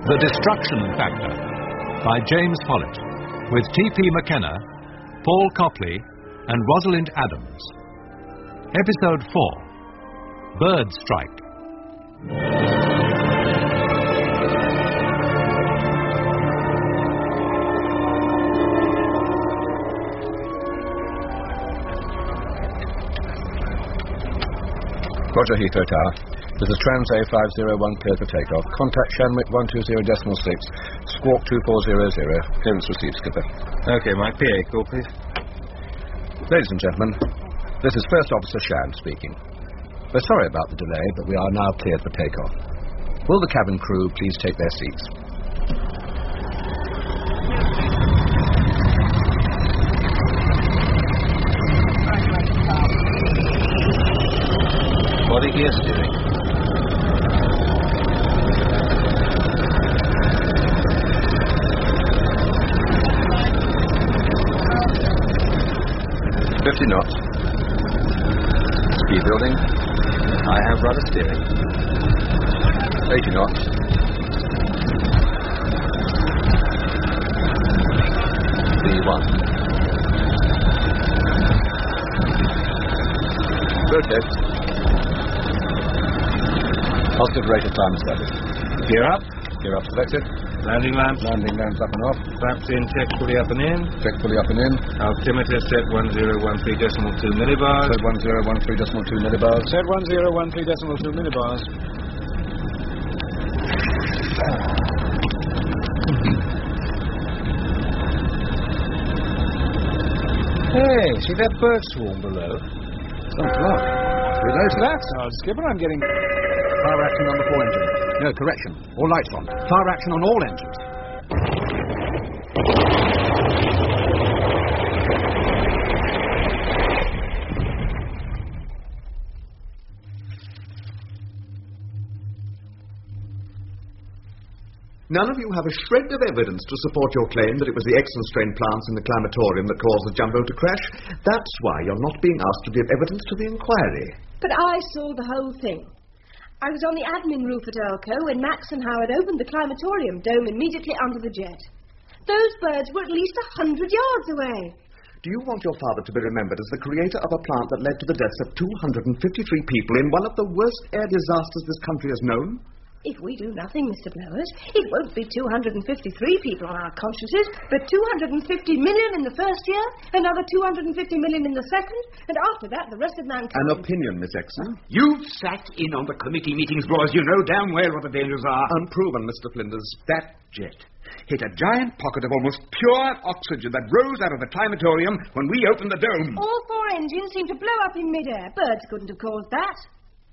The Destruction Factor by James Follett, with T.P. McKenna, Paul Copley and Rosalind Adams. Episode 4, Bird Strike. Roger, Heathrow Tower. This is Trans A501 clear for takeoff. Contact Shanwick 120.6, squawk 2400. Clearance received, Skipper. Okay, my PA call, please. Ladies and gentlemen, this is First Officer Shand speaking. We're sorry about the delay, but we are now cleared for takeoff. Will the cabin crew please take their seats? What are you doing? $50 knots. Speed building. I have rudder steering. 80 knots. V1. Rotate. Positive rate of time established. Gear up. Gear up selected. Landing lamps. Landing lamps up and off. Flaps in, check fully up and in. Check fully up and in. Altimeter set 1013.2 millibars. Set 1013.2 millibars. Set 1013.2 millibars. Hey, see that bird swarm below? Sounds lovely. Reload. That's odd, Skipper. I'm getting... Fire action on the fore engine. No, correction. All lights on. Fire action on all engines. None of you have a shred of evidence to support your claim that it was the Exenstrain plants in the climatorium that caused the jumbo to crash. That's why you're not being asked to give evidence to the inquiry. But I saw the whole thing. I was on the admin roof at Elco when Max and Howard opened the climatorium dome immediately under the jet. Those birds were at least 100 yards away. Do you want your father to be remembered as the creator of a plant that led to the deaths of 253 people in one of the worst air disasters this country has known? If we do nothing, Mr. Blowers, it won't be 253 people on our consciences, but 250 million in the first year, another 250 million in the second, and after that, the rest of mankind. An opinion, Miss Exon. You've sat in on the committee meetings, boys. You know damn well what the dangers are. Unproven, Mr. Flinders. That jet hit a giant pocket of almost pure oxygen that rose out of the climatorium when we opened the dome. All four engines seemed to blow up in midair. Birds couldn't have caused that.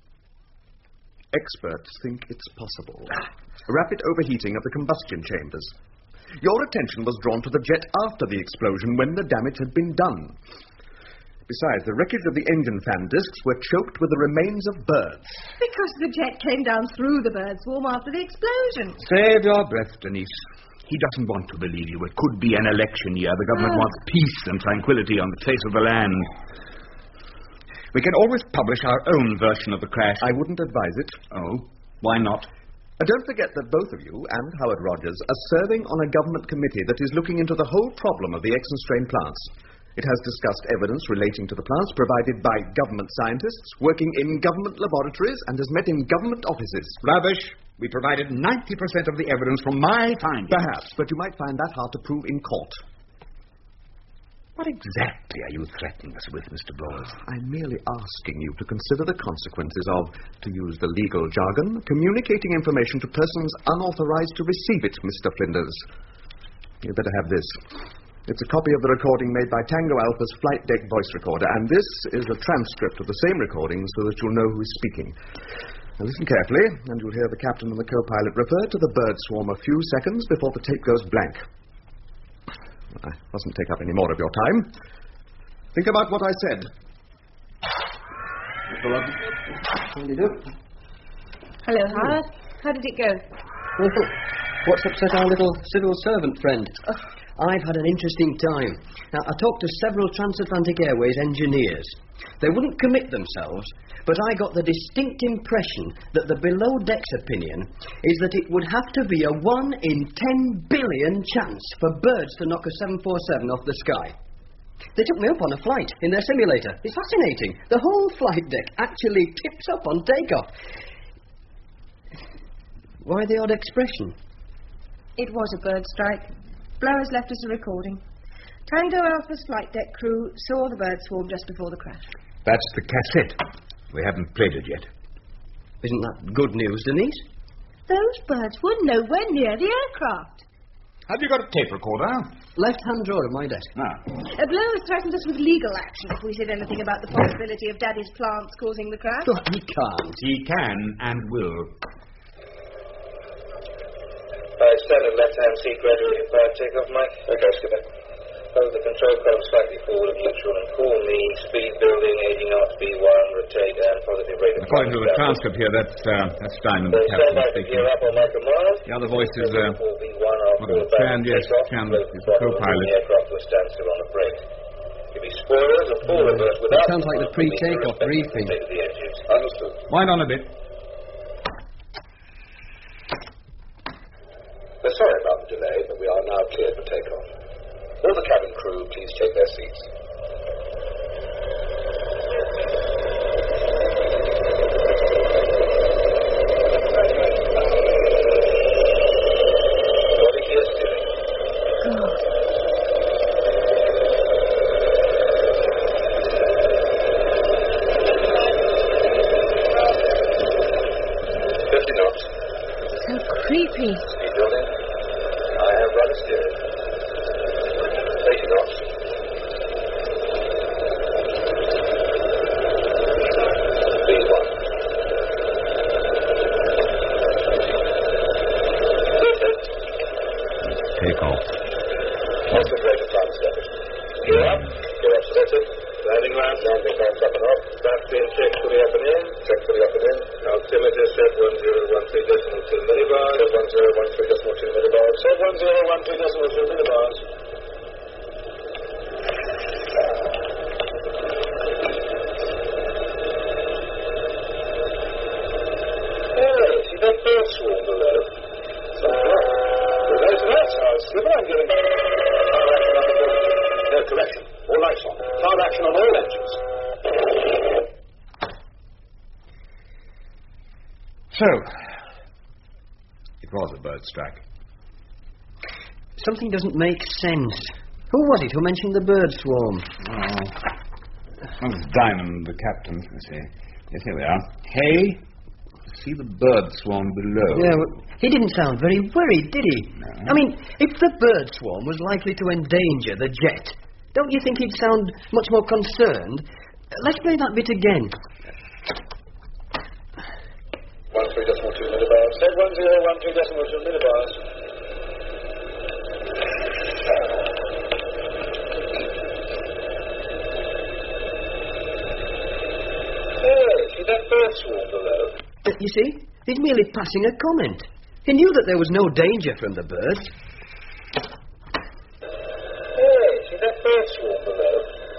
Experts think it's possible. Rapid overheating of the combustion chambers. Your attention was drawn to the jet after the explosion when the damage had been done. Besides, the wreckage of the engine fan discs were choked with the remains of birds. Because the jet came down through the bird swarm after the explosion. Save your breath, Denise. He doesn't want to believe you. It could be an election year. The government wants peace and tranquility on the face of the land. We can always publish our own version of the crash. I wouldn't advise it. Oh, why not? Don't forget that both of you and Howard Rogers are serving on a government committee that is looking into the whole problem of the Exenstrain plants. It has discussed evidence relating to the plants provided by government scientists working in government laboratories and has met in government offices. Rubbish. We provided 90% of the evidence from my findings. Perhaps, but you might find that hard to prove in court. What exactly are you threatening us with, Mr. Blowers? I'm merely asking you to consider the consequences of, to use the legal jargon, communicating information to persons unauthorized to receive it, Mr. Flinders. You'd better have this. It's a copy of the recording made by Tango Alpha's flight deck voice recorder, and this is a transcript of the same recording so that you'll know who is speaking. Now listen carefully, and you'll hear the captain and the co-pilot refer to the bird swarm a few seconds before the tape goes blank. I mustn't take up any more of your time. Think about what I said. Hello, Howard. How did it go? What's upset our little civil servant friend? I've had an interesting time. Now, I talked to several Transatlantic Airways engineers. They wouldn't commit themselves, but I got the distinct impression that the below-decks opinion is that it would have to be a 1 in 10 billion chance for birds to knock a 747 off the sky. They took me up on a flight in their simulator. It's fascinating. The whole flight deck actually tips up on takeoff. Why the odd expression? It was a bird strike. Blowers left us a recording. Tango Alpha's flight deck crew saw the bird swarm just before the crash. That's the cassette. We haven't played it yet. Isn't that good news, Denise? Those birds were nowhere near the aircraft. Have you got a tape recorder? Left-hand drawer of my desk. Blowers threatened us with legal action if we said anything about the possibility of Daddy's plants causing the crash. Oh, he can't. He can and will. 57 left-hand seat gradually apart. Takeoff, Mike. Okay, skipper. Hold the control column slightly forward of neutral and call me. Speed building, 80 knots, B1, rotate, and positive rate of... According to the transcript here, that's Steinman, the captain speaking. The other voice is, Chan, yes, Chan is the co-pilot. The aircraft will stand still on the brake. Give me spoilers and full reverse without... It sounds like the pre-takeoff briefing. Understood. Wind on a bit. We're sorry about the delay, but we are now cleared for takeoff. Will the cabin crew please take their seats? Body gear steering. God. 50 knots. So creepy. Speed building. I have rudder steering. 80 knots. B1. Take off. What's the rate of time, Stephen? Gear up. Gear up selected. Landing ramp. Landing ramp up and off. Back in check fully up and in. Check fully up and in. Altimeter set 1013.2 millibars. Set 1013.2 millibars. Set 1013.2 millibars. Hey, see that bird swarm below? There's lights on, Skipper. I'm getting... Power action on the building. No, correction. All lights on. Power action on all engines. So, it was a bird strike. Something doesn't make sense. Who was it who mentioned the bird swarm? That was Diamond, the captain. Let's see. Yes, here we are. Hey, see the bird swarm below. Yeah, well, he didn't sound very worried, did he? No. I mean, if the bird swarm was likely to endanger the jet, don't you think he'd sound much more concerned? Let's play that bit again. 13.2 millibars. Set 1013.2 millibars. Hey, see that bird swarm below? You see, he's merely passing a comment. He knew that there was no danger from the birds. Hey, see that bird swarm below?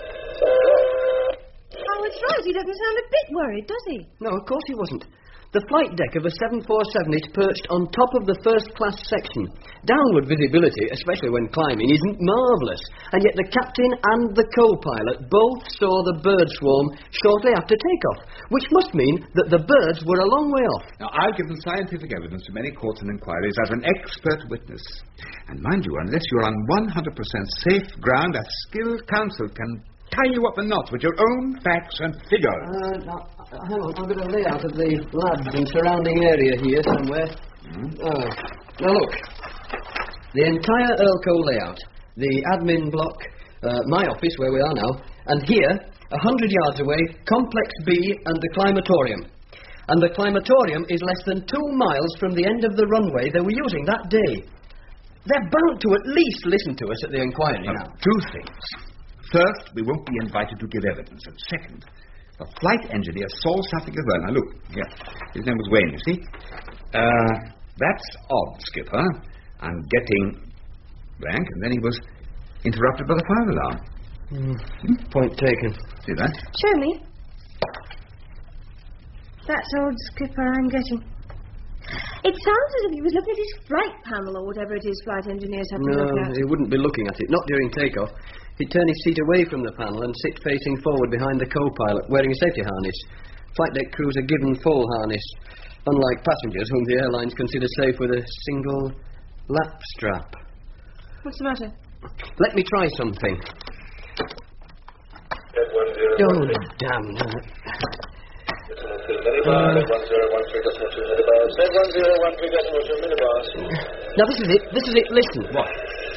Oh, it's right. He doesn't sound a bit worried, does he? No, of course he wasn't. The flight deck of a 747 is perched on top of the first-class section. Downward visibility, especially when climbing, isn't marvellous. And yet the captain and the co-pilot both saw the bird swarm shortly after takeoff, which must mean that the birds were a long way off. Now, I've given scientific evidence to many courts and inquiries as an expert witness. And mind you, unless you're on 100% safe ground, a skilled counsel can tie you up in knots with your own facts and figures. Hang on, I've got a layout of the labs and surrounding area here somewhere. Now look, the entire Earlco layout, the admin block, my office where we are now, and here, 100 yards away, Complex B and the climatorium. And the climatorium is less than 2 miles from the end of the runway they were using that day. They're bound to at least listen to us at the inquiry now. Two things. First, we won't be invited to give evidence. And second, the flight engineer saw something as well. Now, look, here. His name was Wayne, you see. That's odd, Skipper. I'm getting blank, and then he was interrupted by the fire alarm. Point taken. See that? Show me. That's old Skipper I'm getting. It sounds as if he was looking at his flight panel or whatever it is flight engineers have to look at. No, he wouldn't be looking at it. Not during takeoff. He'd turn his seat away from the panel and sit facing forward behind the co-pilot, wearing a safety harness. Flight deck crews are given full harness, unlike passengers whom the airlines consider safe with a single lap strap. What's the matter? Let me try something. Oh, damn. Millibars, 1013.2 millibars. 1013.2 millibars. Now, this is it. Listen. What?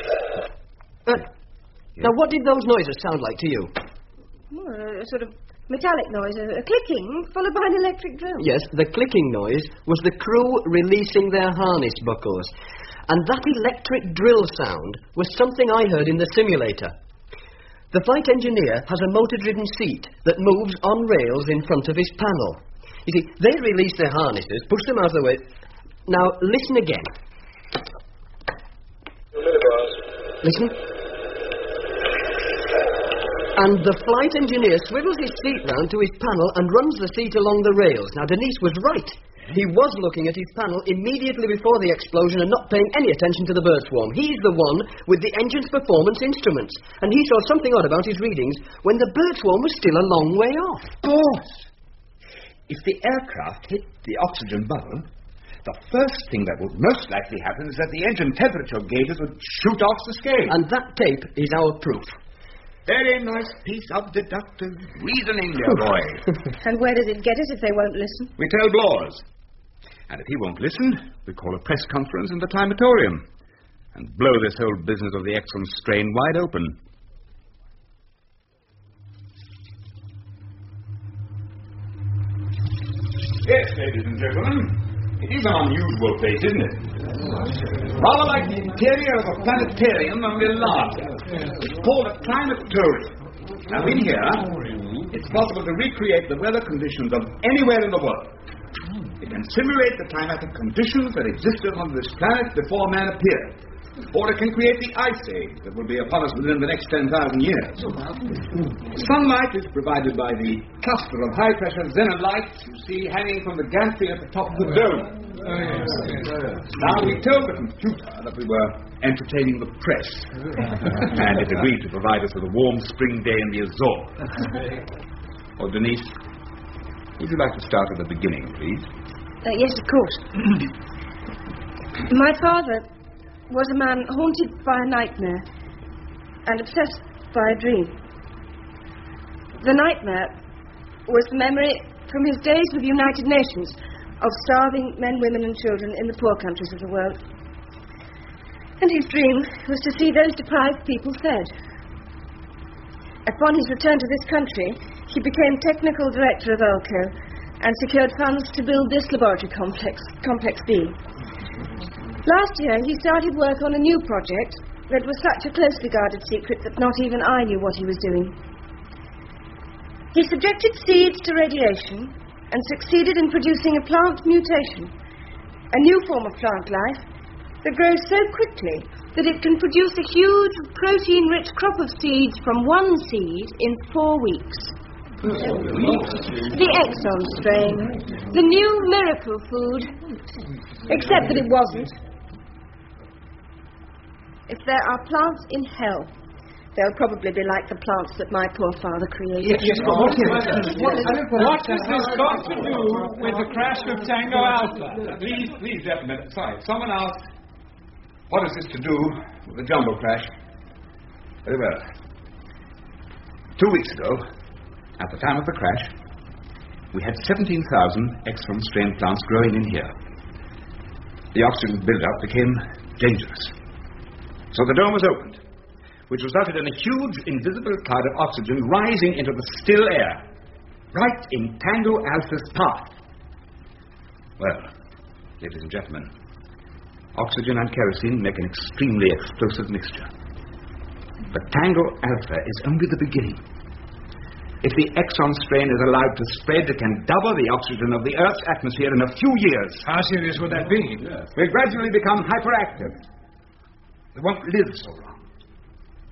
Now, what did those noises sound like to you? Well, a sort of metallic noise, a clicking, followed by an electric drill. Yes, the clicking noise was the crew releasing their harness buckles. And that electric drill sound was something I heard in the simulator. The flight engineer has a motor-driven seat that moves on rails in front of his panel. You see, they release their harnesses, push them out of the way. Now, listen again. Listen. And the flight engineer swivels his seat round to his panel and runs the seat along the rails. Now, Denise was right. He was looking at his panel immediately before the explosion and not paying any attention to the bird swarm. He's the one with the engine's performance instruments. And he saw something odd about his readings when the bird swarm was still a long way off. Of course. If the aircraft hit the oxygen bubble, the first thing that would most likely happen is that the engine temperature gauges would shoot off the scale. And that tape is our proof. Very nice piece of deductive reasoning, dear boy. And where does it get us if they won't listen? We tell Blores. And if he won't listen, we call a press conference in the Timatorium and blow this whole business of the Exxon strain wide open. Yes, ladies and gentlemen, it is an unusual place, isn't it? Rather like the interior of a planetarium, only larger. It's called a climatorium. Now, in here, it's possible to recreate the weather conditions of anywhere in the world. It can simulate the climatic conditions that existed on this planet before man appeared. Or it can create the ice age that will be upon us within the next 10,000 years. Sunlight is provided by the cluster of high-pressure xenon lights you see hanging from the gantry at the top of the dome. Now, we told the computer that we were entertaining the press, and it agreed to provide us with a warm spring day in the Azores. Oh, Denise, would you like to start at the beginning, please? Yes, of course. My father was a man haunted by a nightmare and obsessed by a dream. The nightmare was the memory from his days with the United Nations of starving men, women and children in the poor countries of the world. And his dream was to see those deprived people fed. Upon his return to this country, he became technical director of ELCO and secured funds to build this laboratory complex B. Last year, he started work on a new project that was such a closely guarded secret that not even I knew what he was doing. He subjected seeds to radiation and succeeded in producing a plant mutation, a new form of plant life that grows so quickly that it can produce a huge protein-rich crop of seeds from one seed in 4 weeks. The Exxon strain, the new miracle food, except that it wasn't. If there are plants in hell, they'll probably be like the plants that my poor father created. Yes, but what has this got to do with the crash of Tango Alpha? Please, gentlemen. Sorry, someone asked, what has this to do with the jumbo crash? Very well. 2 weeks ago, at the time of the crash, we had 17,000 Exxon strain plants growing in here. The oxygen build-up became dangerous. So the dome was opened, which resulted in a huge invisible cloud of oxygen rising into the still air, right in Tango Alpha's path. Well, ladies and gentlemen, oxygen and kerosene make an extremely explosive mixture. But Tango Alpha is only the beginning. If the Exxon strain is allowed to spread, it can double the oxygen of the Earth's atmosphere in a few years. How serious would that be? We'll gradually become hyperactive. We won't live so long.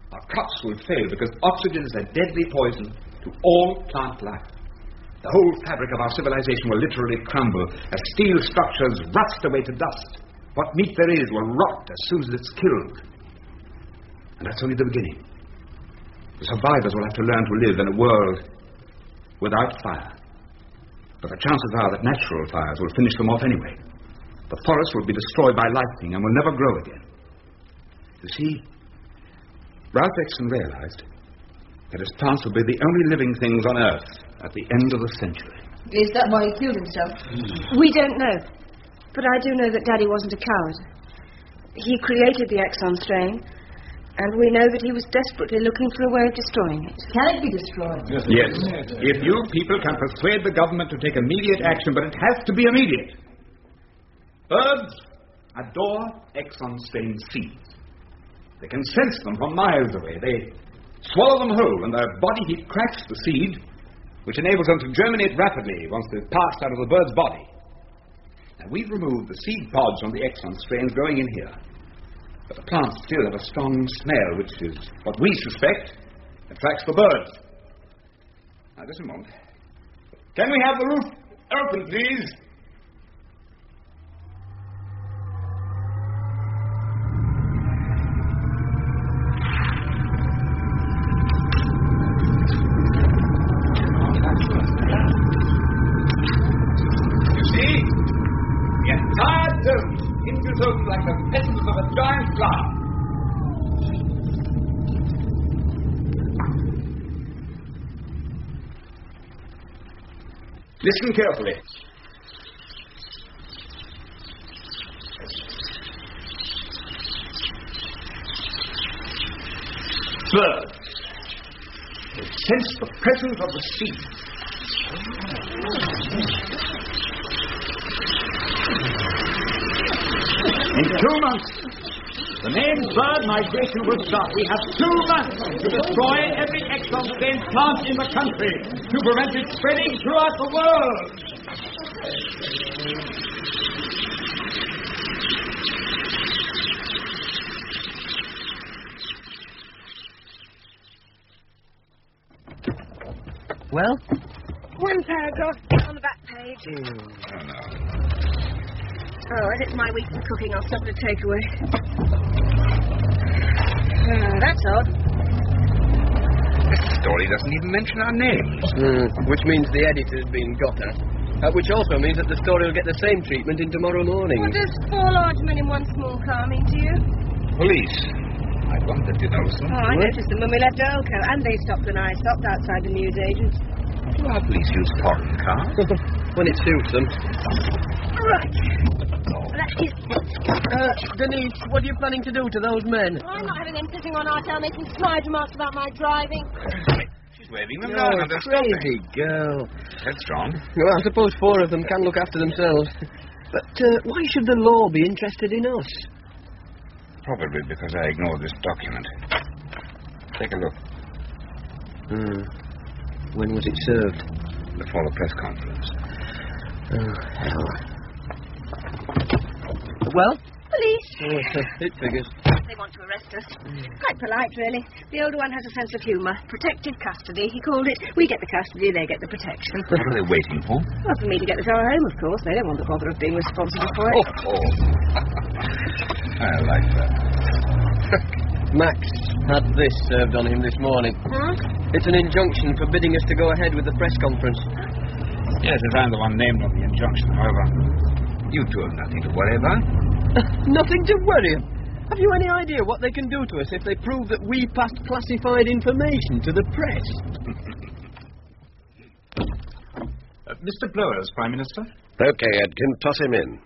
Our crops will fail because oxygen is a deadly poison to all plant life. The whole fabric of our civilization will literally crumble as steel structures rust away to dust. What meat there is will rot as soon as it's killed. And that's only the beginning. The survivors will have to learn to live in a world without fire. But the chances are that natural fires will finish them off anyway. The forest will be destroyed by lightning and will never grow again. You see, Ralph Exon realized that his plants would be the only living things on Earth at the end of the century. Is that why he killed himself? We don't know. But I do know that Daddy wasn't a coward. He created the Exon strain, and we know that he was desperately looking for a way of destroying it. Can it be destroyed? Yes. If you people can persuade the government to take immediate action, but it has to be immediate. Birds adore Exon strain seeds. They can sense them from miles away. They swallow them whole, and their body heat cracks the seed, which enables them to germinate rapidly once they've passed out of the bird's body. Now, we've removed the seed pods from the Exon strains growing in here. But the plants still have a strong smell, which is what we suspect attracts the birds. Now, just a moment. Can we have the roof open, please? You see? The entire dome hinges open like the petals of a giant flower. Listen carefully. Birds. They sense the presence of the seed. In 2 months, the main bird migration will start. We have 2 months to destroy every Exon strain plant in the country to prevent it spreading throughout the world. Well? One paragraph on the back page. Oh, and it's my week for cooking. I'll stop at a takeaway. That's odd. This story doesn't even mention our names. Which means the editor's been got at. Which also means that the story will get the same treatment in tomorrow morning. What does 4 large men in 1 small car mean to you? Police. I wondered, you notice them? Oh, I noticed them when we left Earlco, and they stopped when I stopped outside the newsagents. Do our police use foreign cars? When it suits them. Right. That is Denise, what are you planning to do to those men? I'm not having them sitting on our tail making snide remarks about my driving. She's waving them down. Oh, crazy girl. Headstrong. Well, I suppose 4 of them can look after themselves. But why should the law be interested in us? Probably because I ignored this document. Take a look. When was it served? Before the press conference. Oh, hell. Well? Police. It figures. They want to arrest us. Quite polite, really. The older one has a sense of humour. Protective custody, he called it. We get the custody, they get the protection. What are they waiting for? Well, for me to get the car home, of course. They don't want the bother of being responsible for it. I like that. Max had this served on him this morning. It's an injunction forbidding us to go ahead with the press conference. Yes, if I'm the one named on the injunction, however. You two have nothing to worry about. Nothing to worry about? Have you any idea what they can do to us if they prove that we passed classified information to the press? Mr. Blowers, Prime Minister? Okay, Edkin, toss him in.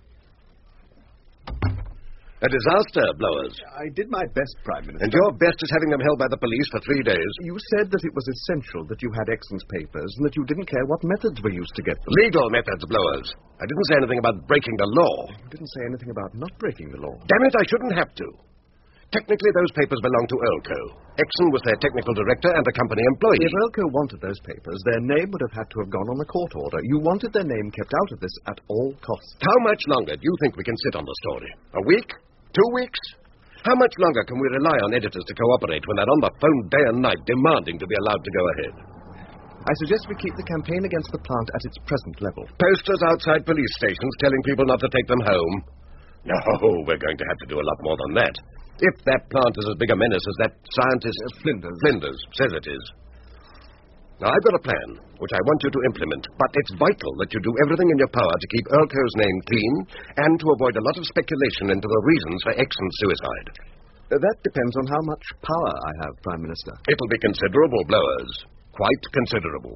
A disaster, Blowers. I did my best, Prime Minister. And your best is having them held by the police for 3 days. You said that it was essential that you had Exon's papers and that you didn't care what methods were used to get them. Legal methods, Blowers. I didn't say anything about breaking the law. You didn't say anything about not breaking the law. Damn it, I shouldn't have to. Technically, those papers belong to Earlco. Exon was their technical director and a company employee. If Earlco wanted those papers, their name would have had to have gone on a court order. You wanted their name kept out of this at all costs. How much longer do you think we can sit on the story? A week? 2 weeks? How much longer can we rely on editors to cooperate when they're on the phone day and night demanding to be allowed to go ahead? I suggest we keep the campaign against the plant at its present level. Posters outside police stations telling people not to take them home? No, we're going to have to do a lot more than that. If that plant is as big a menace as that scientist... Flinders says it is. Now, I've got a plan, which I want you to implement, but it's vital that you do everything in your power to keep Earlco's name clean and to avoid a lot of speculation into the reasons for Exon's suicide. That depends on how much power I have, Prime Minister. It'll be considerable blowers. Quite considerable.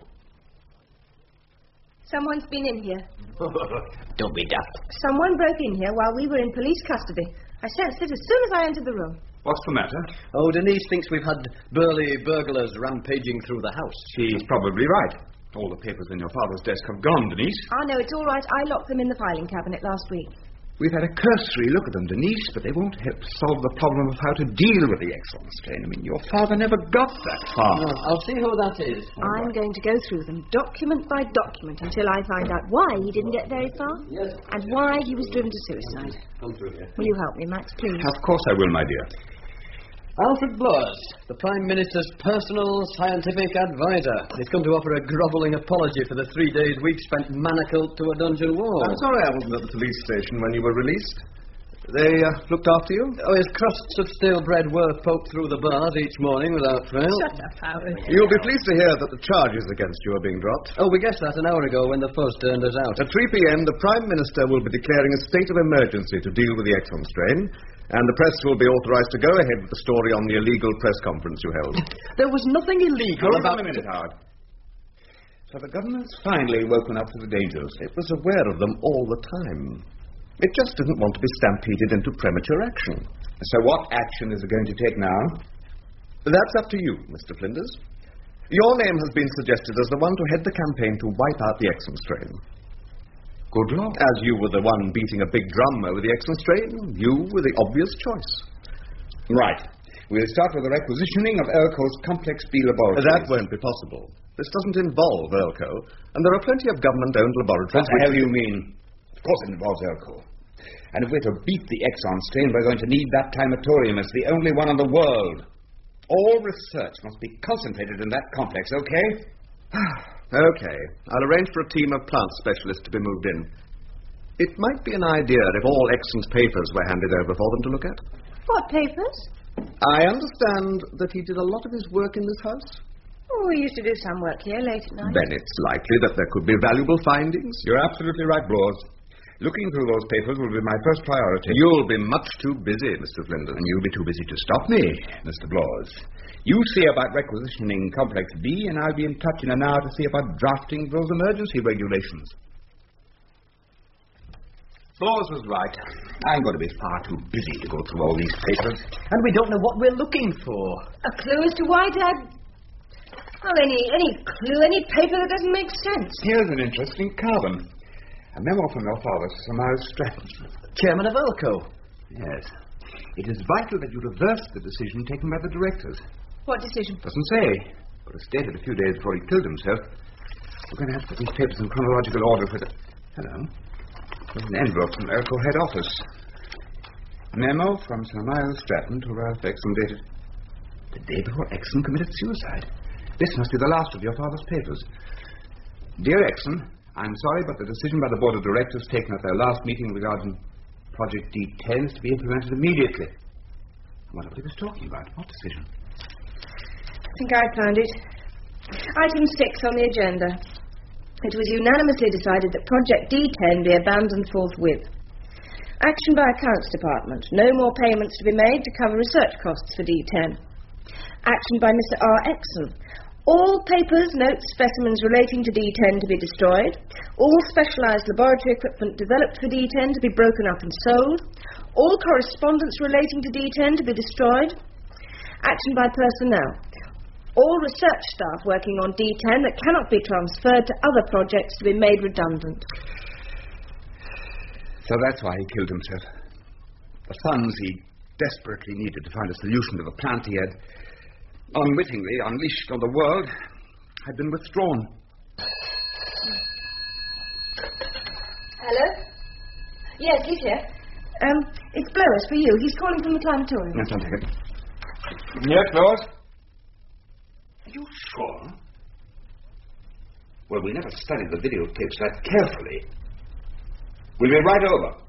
Someone's been in here. Don't be daft. Someone broke in here while we were in police custody. I sensed it as soon as I entered the room. What's the matter? Oh, Denise thinks we've had burly burglars rampaging through the house. She's probably right. All the papers in your father's desk have gone, Denise. Oh, no, it's all right. I locked them in the filing cabinet last week. We've had a cursory look at them, Denise, but they won't help solve the problem of how to deal with the Exon strain. I mean, your father never got that far. No, I'll see who that is. I'm going to go through them, document by document, until I find out why he didn't get very far and why he was driven to suicide. Come through here. Will you help me, Max, please? Of course I will, my dear. Alfred Blowers, the Prime Minister's personal scientific advisor. He's come to offer a grovelling apology for the 3 days we've spent manacled to a dungeon wall. I'm sorry I wasn't at the police station when you were released. They looked after you? Oh, his crusts of stale bread were poked through the bars each morning without fail. Shut up, Howard. You'll be pleased to hear that the charges against you are being dropped. Oh, we guessed that an hour ago when the post turned us out. At 3 p.m., the Prime Minister will be declaring a state of emergency to deal with the Exon strain, and the press will be authorised to go ahead with the story on the illegal press conference you held. There was nothing illegal Hold on about... a minute, Howard. So the government's finally woken up to the dangers. It was aware of them all the time. It just didn't want to be stampeded into premature action. So what action is it going to take now? That's up to you, Mr. Flinders. Your name has been suggested as the one to head the campaign to wipe out the Exon strain. Good Lord. As you were the one beating a big drum over the Exon strain, you were the obvious choice. Right. We'll start with the requisitioning of Earlco's Complex B laboratories. That won't be possible. This doesn't involve Earlco, and there are plenty of government-owned laboratories... What the hell do you mean? Of course it involves Earlco. And if we're to beat the Exon strain, we're going to need that climatorium. It's the only one in the world. All research must be concentrated in that complex, okay? Okay. I'll arrange for a team of plant specialists to be moved in. It might be an idea if all Exon's papers were handed over for them to look at. What papers? I understand that he did a lot of his work in this house. Oh, we used to do some work here late at night. Then it's likely that there could be valuable findings. You're absolutely right, Blawes. Looking through those papers will be my first priority. You'll be much too busy, Mr. Flinders. And you'll be too busy to stop me, Mr. Blawes. You see about requisitioning Complex B, and I'll be in touch in an hour to see about drafting those emergency regulations. Blawes was right. I'm going to be far too busy to go through all these papers. And we don't know what we're looking for. A clue as to why, Dad? Oh, any clue, any paper that doesn't make sense. Here's an interesting carbon. A memo from your father, Sir Miles Stratton. Chairman of Earlco. Yes. It is vital that you reverse the decision taken by the directors. What decision? Doesn't say, but it stated a few days before he killed himself. We're going to have to put these papers in chronological order for the... Hello. There's an envelope from Earlco head office. Memo from Sir Miles Stratton to Ralph Exon dated the day before Exon committed suicide. This must be the last of your father's papers. Dear Exon, I'm sorry, but the decision by the Board of Directors taken at their last meeting regarding Project D10 is to be implemented immediately. I wonder what he was talking about. What decision? I think I found it. Item 6 on the agenda. It was unanimously decided that Project D10 be abandoned forthwith. Action by Accounts Department. No more payments to be made to cover research costs for D10. Action by Mr. R. Exon. All papers, notes, specimens relating to D10 to be destroyed. All specialised laboratory equipment developed for D10 to be broken up and sold. All correspondence relating to D10 to be destroyed. Action by personnel. All research staff working on D10 that cannot be transferred to other projects to be made redundant. So that's why he killed himself. The funds he desperately needed to find a solution to the plant he had unwittingly unleashed on the world had been withdrawn. Hello? Yes, he's here. It's Blowers for you. He's calling from the crematorium. Yes, I'll take it. Yes, Blowers? Are you sure? Well, we never studied the videotapes that carefully. We'll be right over.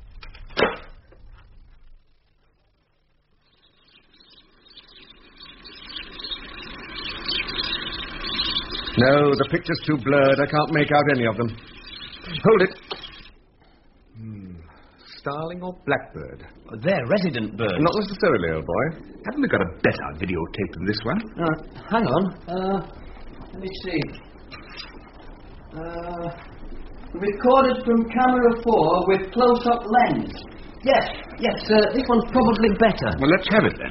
No, the picture's too blurred. I can't make out any of them. Hold it. Starling or blackbird? They're resident birds. Not necessarily, old boy. Haven't we got a better videotape than this one? Hang on. Let me see. Recorded from camera 4 with close-up lens. Yes, this one's probably better. Well, let's have it then.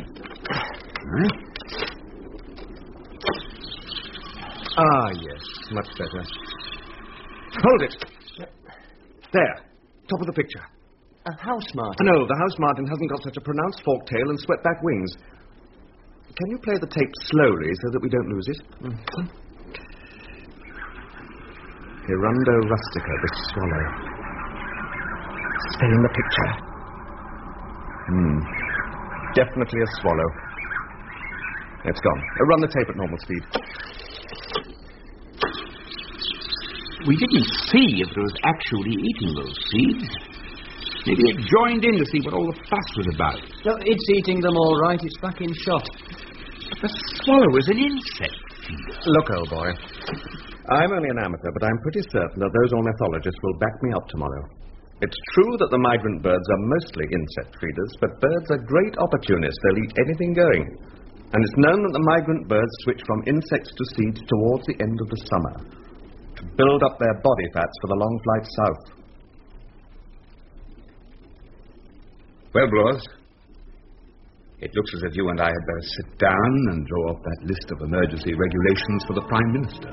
Ah, yes, much better. Hold it. There, top of the picture. A house martin. No, the house martin hasn't got such a pronounced forked tail and swept-back wings. Can you play the tape slowly so that we don't lose it? Hirundo rustica, the swallow. Stay in the picture. Definitely a swallow. It's gone. Run the tape at normal speed. We didn't see if it was actually eating those seeds. Maybe it joined in to see what all the fuss was about. No, it's eating them all right. It's back in shot. The swallow is an insect feeder. Look, old boy. I'm only an amateur, but I'm pretty certain that those ornithologists will back me up tomorrow. It's true that the migrant birds are mostly insect feeders, but birds are great opportunists. They'll eat anything going. And it's known that the migrant birds switch from insects to seeds towards the end of the summer to build up their body fats for the long flight south. Well, Blowers, it looks as if you and I had better sit down and draw up that list of emergency regulations for the Prime Minister.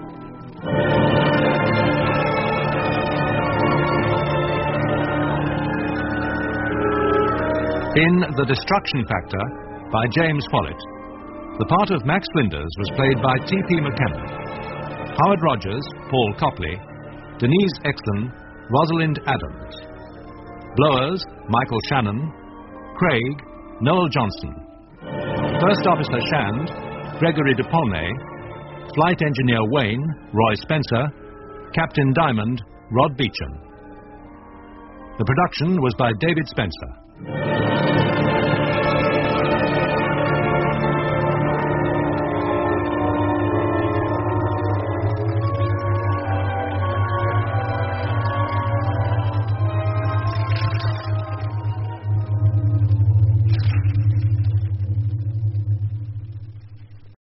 In The Destruction Factor by James Follett, the part of Max Flinders was played by T.P. McKenna. Howard Rogers, Paul Copley, Denise Exton, Rosalind Adams. Blowers, Michael Shannon. Craig, Noel Johnson. First Officer Shand, Gregory de Paulnay. Flight Engineer Wayne, Roy Spencer. Captain Diamond, Rod Beecham. The production was by David Spencer.